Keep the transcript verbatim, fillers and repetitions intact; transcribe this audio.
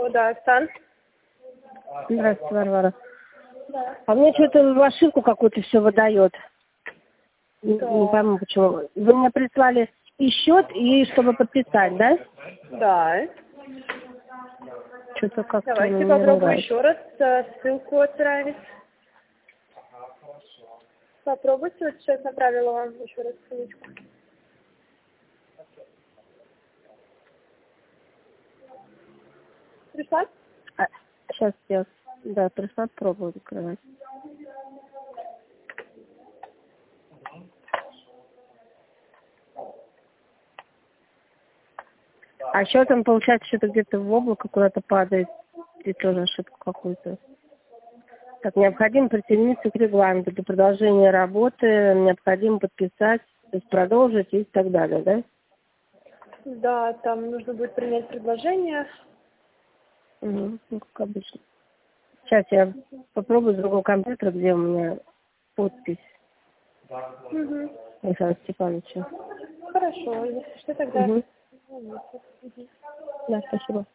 О, да, Стан. Здравствуйте, Варвара. Да. А мне что-то в ошибку какую-то все выдает. Не, Да. не пойму почему. Вы мне прислали и счет, и чтобы подписать, да? Да. Что-то как-то Давайте мне попробую нравится. еще раз э, ссылку отправить. Попробуйте, вот сейчас направила вам еще раз ссылочку. Пришла? А, сейчас я, да, пришла, пробую открывать. А счет он, получается, что-то где-то в облако куда-то падает, и тоже ошибку какую-то. Так, необходимо присоединиться к регламенту. Для продолжения работы необходимо подписать, то есть продолжить и так далее, да? Да, там нужно будет принять предложение. Угу, ну, как обычно. Сейчас я попробую с другого компьютера, где у меня подпись Угу. Александра Степановича. Хорошо, если что, тогда... Угу. Угу. Да, спасибо.